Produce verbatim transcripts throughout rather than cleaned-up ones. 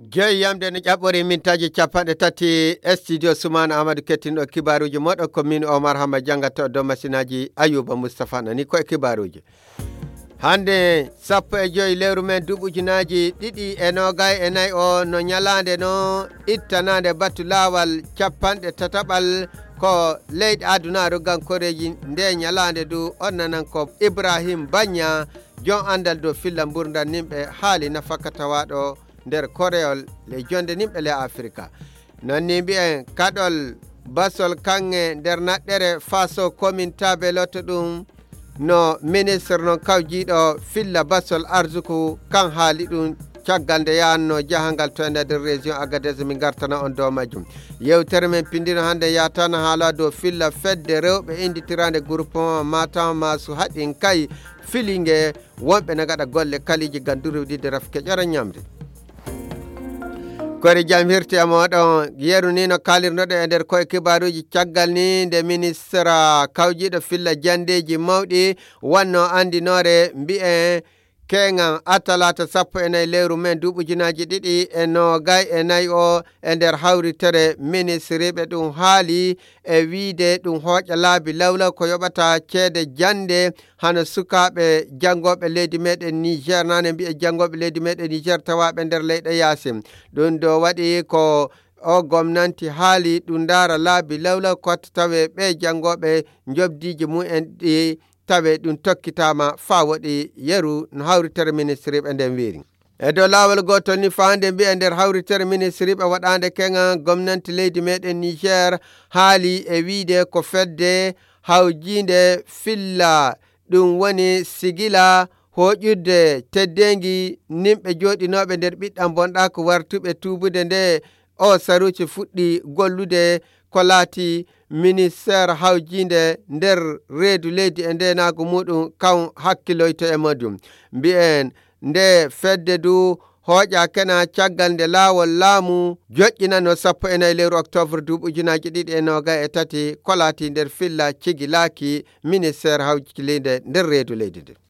jeeyamde no ƴaɓɓori mintaji capanɗe tati studio Soumana Amadou kettinɗo kibaruji moɗo ko min Omar Hamba jangata do masinaji Ayuba Moustapha nani koye kibaruji hande sappo e joyi lewru men duɓujunaji ɗiɗi e nogay e nayyi o no ñalande no ittanade battu lawal capanɗe tataɓal ko leydi adunaru gankoreji nde ñalande du onnanan ko Ibrahim Bagna jon andal do filla mburdan nimɓe haali nafaka tawaɗo nder koreol le jonde nimɓe le Afrika nonni mbi'en kaɗol basol kange nder naɗɗere faso commune tabe lotto ɗum no ministre non kawjiɗo filla basol arsuku kan haali ɗum caggal nde yanno jahangal to e nder région Agadez min gartana on dow majjum yewtere men pindino hande yatana haala dow filla fedde rewɓe inditirande groupement Matam Masu haɗin kay filingue wonɓe ne gaɗa golle kaliji gandurudide rafke ƴora ñamde kori jam hirti e moɗon yeru ni no kalirnoɗo e nder koye kibaruji caggal ni nde ministre kawjiɗo filla jandeji mawɗi wanno andinore mbi'en keŋan atalata sappo e nayyi lewru men duɓujunaji ɗiɗi e nogay e nayyi o e nder hawritere ministriɓe ɗum haali e wiide ɗum hooƴa laabi lawlaw ko yoɓata ceede jande hano sukaɓe jangoɓe leydi meɗen Niger nane mbiye jangoɓe leydi meɗen Niger tawaɓe nder leyɗe yasim ɗum do waɗi ko o gomnanti haali ɗum dara laabi lawlaw kotta tawe ɓe jangoɓe jobdiji mumen ɗi tawe ɗum tokkitama fa waɗi yeru no hawritere ministre ɓe nden weeri e dow laawol gotol ni fa hande mbiya nder hawritere ministre ɓe waɗande keŋa gomnanti leydi meɗen Niger haali e wiide ko fedde hawjinde filla ɗum woni sigila hoƴudde teddengi nimɓe joɗinoɓe nder ɓiɗɗam bonɗa ko wartuɓe tubude nde o saruci fuɗɗi gollude ko laati ministére hawjinde nder reedu leydi e ndenago muɗum kan hakkiloyto e majum mbi'en nde fedde du hooƴa kena caggal nde laawol laamu joƴƴinano sappo e nayyi lewru octobre duuɓujunaji ɗiɗi e noga e tati ko laati nder filla cigilaaki ministére hawjinde nder reedu leydi ndi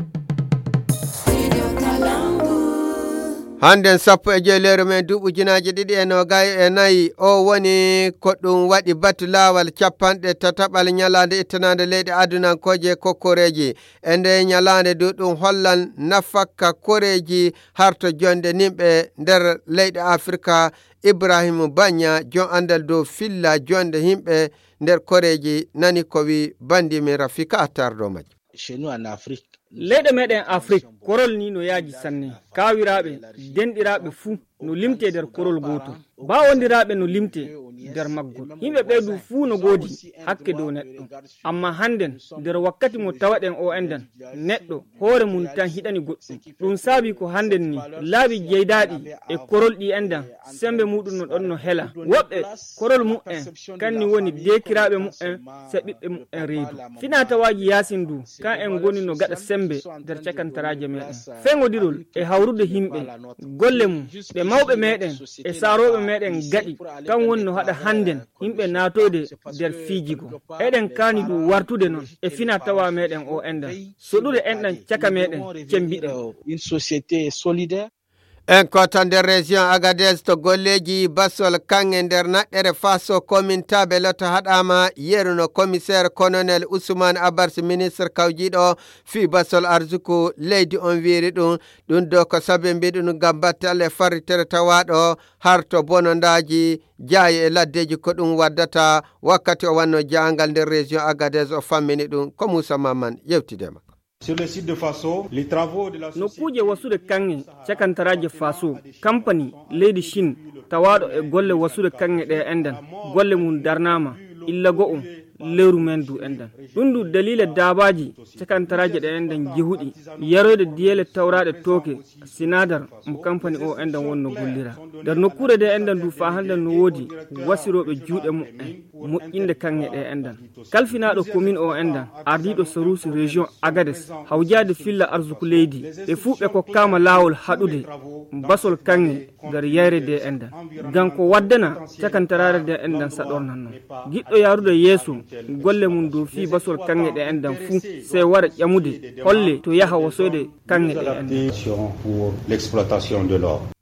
handen sappo e joyi lewru men duuɓujunaji ɗiɗi e nogay e nayyi o woni ko ɗum waɗi battu laawal capanɗe tataɓal ñalande ittanande leyɗe adunankoje ko koreji e nde ñalande du ɗum hollan nafakka koreji harto jonde nimɓe nder leyɗe Afrika Ibrahim Bagna jon andal dow filla jonde himɓe nder koreji nani ko wi bandimi Rafika Attar do majji chez nous en Afrique leyɗe meɗen Afrique korol ni no yaaji sanne kawiraɓe denɗiraɓe fuu no limte nder korol goto ba wondiraɓe no limte nder maggol yimɓe ɓeydu fuu no goodi hakke dow neɗɗo amma hannden nder wakkati mo tawaɗen o enden neɗɗo hoore mum tan hiɗani goɗɗum ɗum saabi ko hannden ni laabi jeydaɗi e korol ɗi enden sembe muɗum no ɗon no hela woɓɓe korol mu'en kanni woni dekiraɓe mu'en se ɓiɓɓe mu'en reedu fina tawaji yasin du kan en goni no gaɗa sembe nder cakantaraje meɗen feŋodirol e hawrude himɓe golle mum ɓe mawɓe meɗen e saroɓe meɗen gaɗi kan woni no haɗa hannden yimɓe natode nder fiijigo eɗen kaani du wartude noon e fina tawa meɗen o endan soɗude enɗan caka meɗen cembiɗen une société solidaire en kota nder région Agadez to golleji basol kange nder naɗɗere faso commune tabe lotto haɗama yeruno commissaire colonel Ousmane Abars ministre kawjiɗo fi basol arsuku leydi on wiiri ɗum ɗum do ko sabe mbiɗum gam battal e farritere tawaɗo harto bonondaji jaayi e laddeji ko ɗum waddata wakkati o wanno jangal nder région Agadez o fammini ɗum ko Moussa Maman yewtidema Sur le site de Faso, les travaux de la nokkuje wasude kange cakantaraje Faso compagnie leydi Chine tawaɗo e golle wasude kange ɗe enden golle mum darnama illa go'o lewru men du enden ɗum du dalila dabaji cakantaraje ɗe enden jehuɗi yaroyde diyele tawraɗe tooke sinadar mo compagnie o enden wonno gollira nder nokkure ɗe enden du fa hannden no woodi wasiroɓe juuɗe mu'en moƴƴinde kange ɗe enden kalfinaɗo commune o enden ardiɗo sarusi région Agadez hawjade filla arsuku leydi ɓe fuu ɓe kokkama laawol haɗude basol kange nder yayre de enden ngam ko waddana cakantarare de enden saɗornan noon giɗɗo yarude yeeso golle mum dow fi basol kange ɗe enden fuu se wara ƴamude holle to yaha wosoyde kange ɗe enden pour l'exploitation de l'or.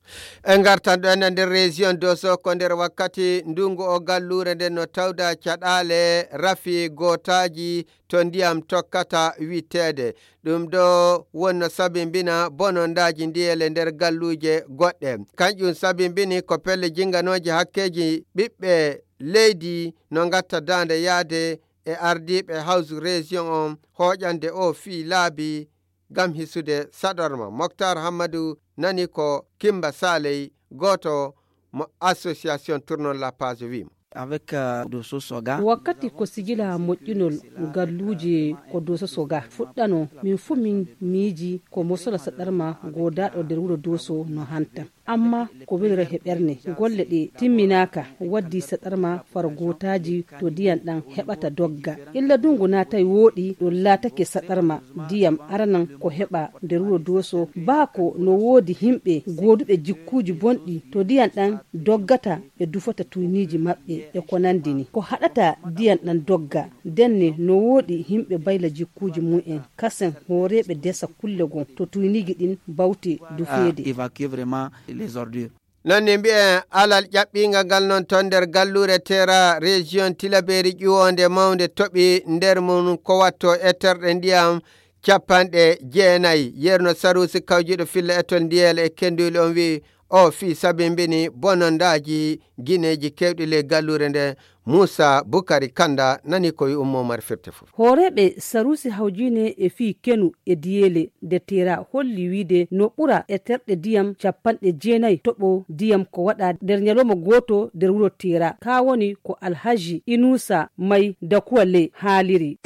en gartan ɗo enen nder région doso ko nder wakkati ndungu o gallure nden no tawda caɗale rafi gotaji to ndiyam tokkata wittede ɗum ɗo wonno sabimbina bonondaji ndiyele nder galluje goɗɗe kanƴum sabimbini ko pelle jinganoji hakkeji ɓiɓɓe leydi no gatta dande yaade e ardiɓe house région on hoƴande o fi laabi gam hisude saɗorma. Mokhtar Hammadou nani ko Kimba Saley goto mo association Tournon la Page wima avec uh, doso soga wakkati ko sigila moƴƴinol galluji ko doso soga fuɗɗano min fu min miiji ko mosola saɗarma godaɗo nder wuro doso no hanta amma ko welre heɓerne golle ɗe timminaka waddi saɗarma far gotaji to diyam ɗan heɓata dogga illa dungu natay woɗi ɗo latake saɗarma diyam aranan ko heɓa nder wuro doso bako no wodi himɓe goduɓe jikkuji bonɗi to diyam ɗan doggata ɓe dufata tuniji maɓɓe e ko nandini ko haɗata diyam ɗan dogga denne no wodi himɓe bayla jikkuji mu'en kasen horeɓe desa kulle gon to tuniji ɗin bawti dufede évacuer vraiment les ordures. nonni mbi'e alal ƴaɓɓinga ngal noon ton nder gallure Tera région Tilaberi ƴuwonde mawde toɓi nder mum ko watto e terɗe ndiyam capanɗe jeenayi yerno Sarusi kawjiɗo filla etol ndiyel e kenduli on wi o fi sabimbini bonondaji guineji kewɗi le gallure nde. Moussa Boukari Kanda nani koye ummo mar firte fof horeɓe Sarusi hawjine e fi kenu e diyele de Tera holli wiide no ɓura e terɗe diyam capanɗe jeenayi toɓo diyam ko waɗa nder ñalowma goto nder wuro Tera ka woni ko Alhaji Inusa May Dakuwale haaliri.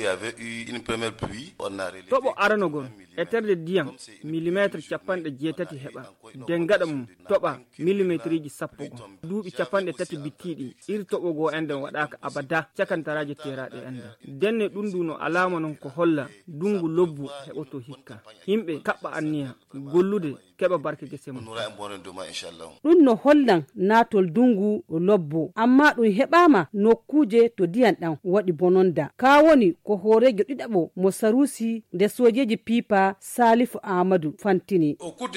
toɓo aranogol e terɗe diyam millimétre capanɗe jeetati heɓa dengaɗa mum toɓa millimétre ji sappo go duuɓi capanɗe tati bittiɗi iri toɓo go enden waɗaka abada cakantaraji teraɗe enda denne ɗum du no alama non ko holla dungu lobbu heɓoto hikka himɓe kaɓɓa anniya gollude keɓa barke gese mum ɗum no hollan natol dungu lobbo amma ɗum heɓama nokkuje to diyan ɗan waɗi bononda ka woni ko horejo ɗiɗaɓo mo Sarusi nde sojeji pipa Salifu Amadou fantini.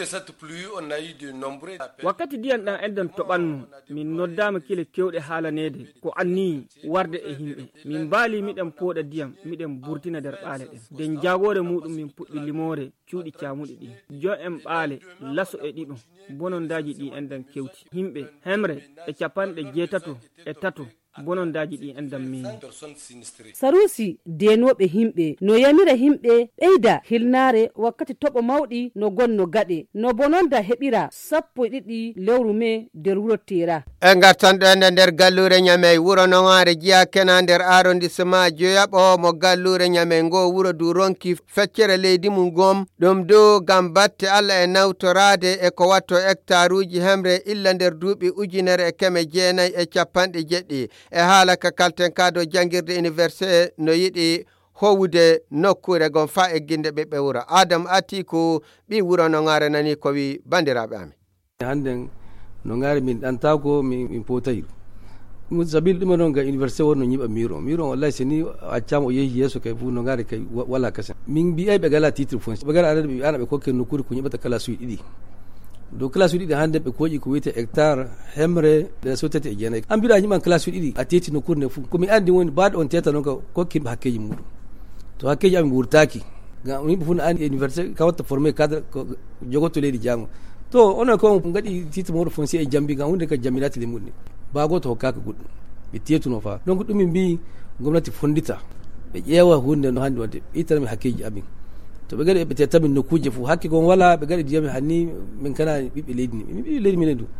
wakkati diyan ɗan enɗen toɓanno min noddama kile kewɗe haalanede ko anni warde e himɓe min baali miɗen pooɗa diyam miɗen burtina nder ɓaale ɗen nden jagore muɗum min puɗɗi limore cuuɗi camuɗi ɗi jo en ɓaale laso e ɗiɗo bonondaji ɗi enɗen kewti himɓe hemre e capanɗe jeetato e tato bonondaji ɗi enɗen min. Sarusi denoɓe himɓe no yamira himɓe ɓeyda hilnare wakkati toɓo mawɗi no gonno gaɗe no bononda heɓira sappo e ɗiɗi lewru me nder wuro Tera. e gartanɗo ende nder gallure Ñamey wuro Noware jiya kena nder arrondissement Dioyaɓo mo gallure Ñamey ngo wuro du ronki feccere leydi mum gom ɗum do gam batte Allah e nawtorade e ko watto hectare uji hemre illa nder duuɓi ujunere e keme jeenayi e capanɗe jeɗɗi e haala ka kalten kado jangirde université no yiɗi howude nokkure gon fa e ginde ɓiɓɓe wuro. Adam Atiku ɓi wuro Noware nani ko wi bandiraɓe amin handen no ngari min ɗantako min potayru ɗum sabil ɗuma noon ga université wonno ñiɓa miro miro wallahi seni accama o yeehi yeeso kay fu no ngari kay wala kasen min mbiyay ɓe gala titre foncier ɓe gara arade ɓe ana ɓe kokke nokkure ko ñiɓata classe uji ɗiɗi do classe uji ɗiɗi hande ɓe koƴi ko wiyete hectare hemre ɗe so tati e jeenayyi an mbiɗa ñiɓan classe uji ɗiɗi a teti nokkure nde fu komi andi woni baɗo on teta noon ka kokkinɓe hakkeji muɗum to hakkeji amin wurtaki gam yimɓe fu no andi université ka watta formé cadre ko jogotto leydi jango to onon ko gaɗi titre mawɗo foncier e jambi gam hunde ka jamminati le muɗum ba goto hokkaka goɗɗum ɓe tetuno fa donc ɗum min mbi gomnati fondita ɓe ƴeewa hunde no handi wadde ittanami hakkeji amin to ɓe gaɗi ɓe tettamin nokkuje fof hakke kon wala ɓe gaɗi diyami hanni min kana ɓiɓɓe leydi ni min ɓiɓɓe leydi minen du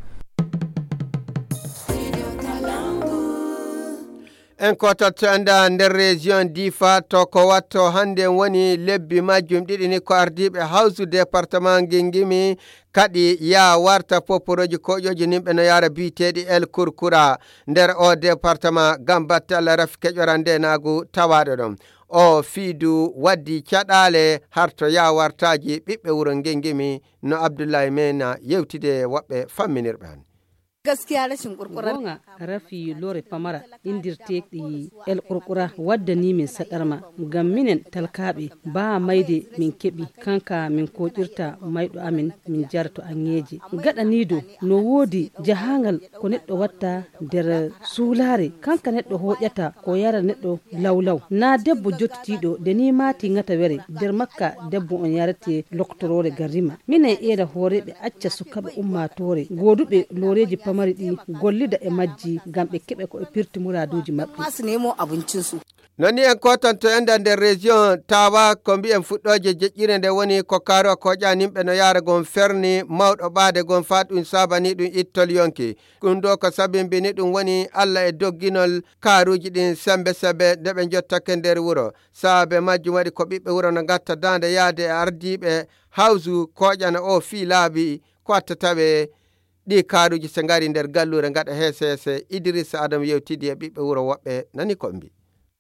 en kototo anda nder région Difa to ko watto hande woni lebbi majjum ɗiɗi ni ko ardiɓe hawsu département Guingimi kadi ya warta poporoji koƴoji nimɓe no yara biteɗi El Kurkura nder o département gam batte Allah rafi keƴoran nde nagu tawaɗo ɗon o fiidu waddi caɗale harto ya wartaji ɓiɓɓe wuro Guingimi no Abdoulaye Mena yewtide woɓɓe famminirɓe han gaskiya rashin kurkura gonga rafi lore pamara indirte di el kurkura wadda ni min sadarma gam minen talkabe ba maide min kebi kanka min kokirta maido amin min jarto anyeji gada nido no wodi jahangal ko neddo watta der sulare kanka neddo hojata ko yara neddo lawlaw na debbo jottido de ni mati ngata were der makka debbo on yarate loktorore garima minen eda horebe acca sukabe ummatore godube loreji pamari di gollida e majji gambe kebe ko e pirti muraduji mabbe masu nemo abincin su noni en kotanto enda nder région tawa ko mbi'en fuɗɗoje jeƴƴire nde woni ko karo ko ƴanimɓe no yaara gon ferni mawɗo ɓaade gon fa ɗum sabani ɗum ittol yonki ɗum ɗo ko sabimbini ɗum woni allah e dogginol kaaruji ɗin sembe sembe nde ɓe jottake nder wuro saabe majjum waɗi ko ɓiɓɓe wuro no gatta dande yaade e ardiɓe hawsu koƴana o fii laabi ko attataɓe ɗi kaaruji so ngari nder gallure gaɗa heese heese Idrissa Adama yewtidi e ɓiɓɓe wuro woɓɓe nani ko mbi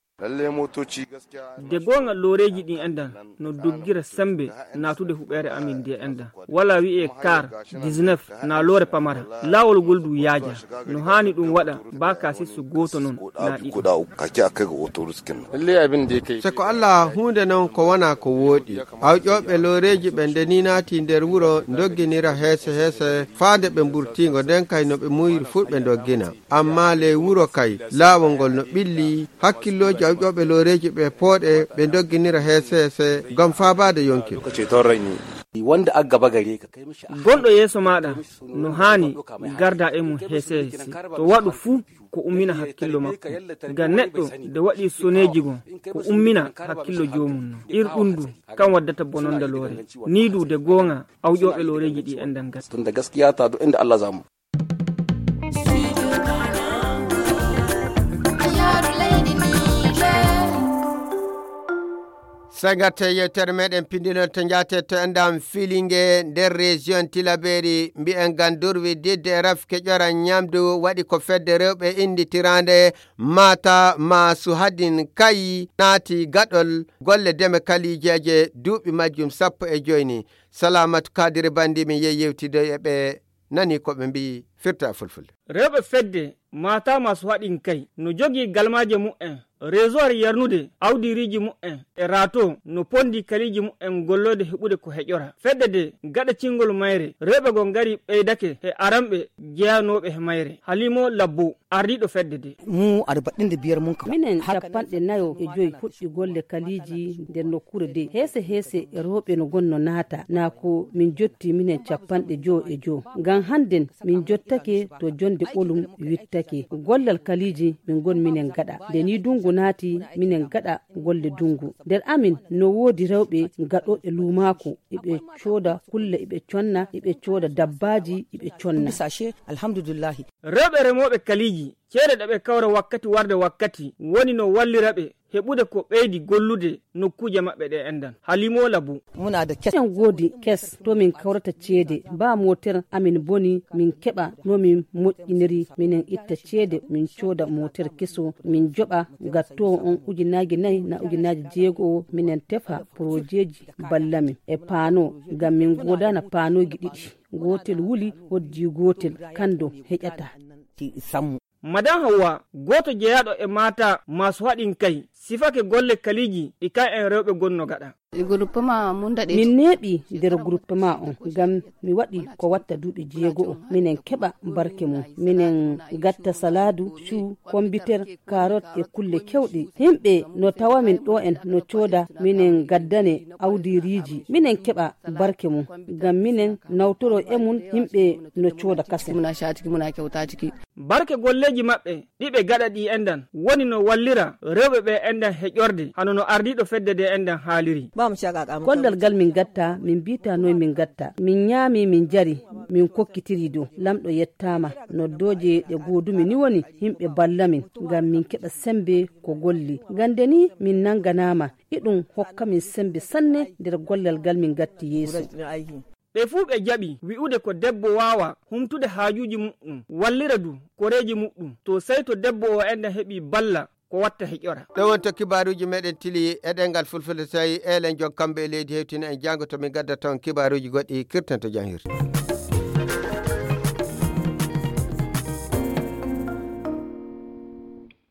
de gonga loreji ɗin endan no doggira sembe natude huɓere amin de endan wala wi'e car dix-neuf na lore pamara lawol gol du yaaja no hani ɗum waɗa ba kasi so goto non na ɗiɗo se ko allah hunde non ko wona ko woɗi awƴoɓe loreji ɓe nde ni naati nder wuro dogginira heese heese faande ɓe mburtigo nden kay no ɓe muyiri fu ɓe doggina amma le wuro kay laawol ngol no ɓilli hakkilloji awƴoɓe loreji ɓe pooɗe ɓe dogginira heese heese gam fabade yonki wanda a gaba gare ka kai mishi gonɗo yeeso maɗa no hani garda e mum heese heese to waɗu fuu ko ummina hakkillo makko ngam neɗɗo nde waɗi soneji gon ko ummina hakkillo jomum no irɗum du kam waddata bononda loore ni du de gonga awƴoɓe loreji ɗi endan gas tunda gaskiya ta do inda Allah zamu sagate yewtere meɗen pindinol to jate to endam filingue nder région Tilaberi mbi'en gandurwi didde e rafke ƴora ñamdu waɗi ko fedde rewɓe inditirande mata masu hadin kayi naati gaɗol golle deme kalijeje duuɓi majjum sappo e joyni Salamatu Kadiri Bandi min yehi yewtide e ɓe nani koɓe mbi firta fulfulde rewɓe fedde mata masu haɗin kay no jogi galmaje mu'en réseau yarnude awdiriji mu'en e rato no pondi kaliji mu'en gollode heɓude ko heƴora fedde de gaɗa cingol mayre rewɓe gon gari ɓeydake e aramɓe jeyanoɓe he mayre Halimo Labbo ardiɗo fedde de mu aɗa baɗɗinde biyar mum kam minen capanɗe nayo e joyi fuɗɗi golle kaliji nder nokkure de heese heese e rewɓe no gonno naata na ko min jotti minen capanɗe jo e jo ngam hannden min jottake to jonde ɓolum wittake gollal kaliji min gon minen gaɗa nde ni dungu naati minen gaɗa golle dungu nder amin no woodi rewɓe gaɗoɓe lumako eɓe cooda kulle eɓe conna eɓe cooda dabbaji eɓe conna sashe alhamdulillahi rewɓe remoɓe kaliji ceede ɗe ɓe kawra wakkati warde wakkati woni no wallira ɓe heɓude ko ɓeydi gollude nokkuje maɓɓe ɗe endan Halimo Labbo muna da kes en godi kes to min kawrata ceede ba moter amin boni min keɓa no min moƴƴiniri minen itta ceede min cooda moter keso min joɓa gatto on ujunnaji nayyi na ujunnaji jeego minen tefa projeji ballamin e paano ngam min godana paanoji ɗiɗi gotel wuli hoddi gotel kando heƴata sammu Madan Hawwa goto jeyaɗo e mata masu haɗin kay sifake golle kaliji ɗi ka en rewɓe gonno gaɗa groupement mun daɗe min neeɓi nder groupement on ngam mi waɗi ko watta duuɓi jeego o minen keɓa barke mum minen gatta saladu chou kombiter carotte e kulle kewɗe himɓe no tawa min ɗo en no cooda minen gaddane awdiriji minen keɓa barke mum ngam minen nawtoro e mum himɓe no cooda kase muna shatiki muna kewtatiki barke golleji maɓɓe ɗiɓe gaɗa ɗi endan woni no wallira rewɓe ɓe endan heƴorde hano no ardiɗo fedde de endan haaliri gollal gal min gatta min mbita noy min gatta min ñaami min jari min kokkitiri dow lamɗo yettama noddoje ɗe godumi ni woni himɓe balla min ngam min keɓa sembe ko golli gande ni min nanganama iɗum hokka min sembe sanne nder gollal gal min gatti yeeso ɓe fuu ɓe jaɓi wi'ude ko debbo wawa humtude haajuji muɗɗum wallira du koreji muɗɗum to sey to debbo o enda heɓi balla ko watta heƴora ɗo wonto kibaruji meɗen tili e ɗengal fulfulde tawi elen jog kamɓe e leydi hewtina en jango to min gadda toon kibaruji goɗɗi kirtanto janghirde